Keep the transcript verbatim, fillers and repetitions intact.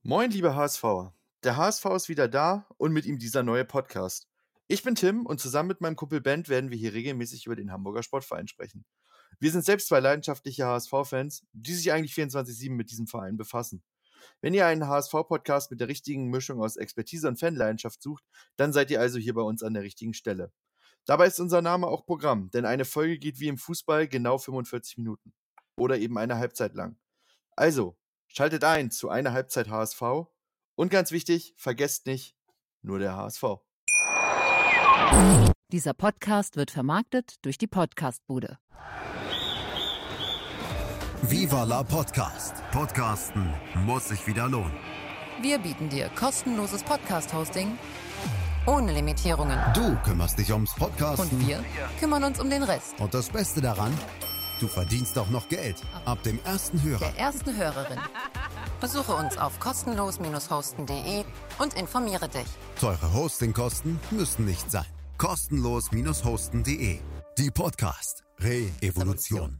Moin, liebe HSVer. Der H S V ist wieder da und mit ihm dieser neue Podcast. Ich bin Tim und zusammen mit meinem Kumpel Bent werden wir hier regelmäßig über den Hamburger Sportverein sprechen. Wir sind selbst zwei leidenschaftliche H S V-Fans, die sich eigentlich vierundzwanzig sieben mit diesem Verein befassen. Wenn ihr einen H S V-Podcast mit der richtigen Mischung aus Expertise und Fanleidenschaft sucht, dann seid ihr also hier bei uns an der richtigen Stelle. Dabei ist unser Name auch Programm, denn eine Folge geht wie im Fußball genau fünfundvierzig Minuten. Oder eben eine Halbzeit lang. Also, schaltet ein zu einer Halbzeit H S V. Und ganz wichtig, vergesst nicht, nur der H S V. Dieser Podcast wird vermarktet durch die Podcastbude. Viva la Podcast. Podcasten muss sich wieder lohnen. Wir bieten dir kostenloses Podcast-Hosting ohne Limitierungen. Du kümmerst dich ums Podcasten. Und wir kümmern uns um den Rest. Und das Beste daran, du verdienst auch noch Geld. Ab dem ersten Hörer. Der ersten Hörerin. Besuche uns auf kostenlos hosten punkt de und informiere dich. Teure Hostingkosten müssen nicht sein. kostenlos hosten punkt de. Die Podcast Re-Evolution.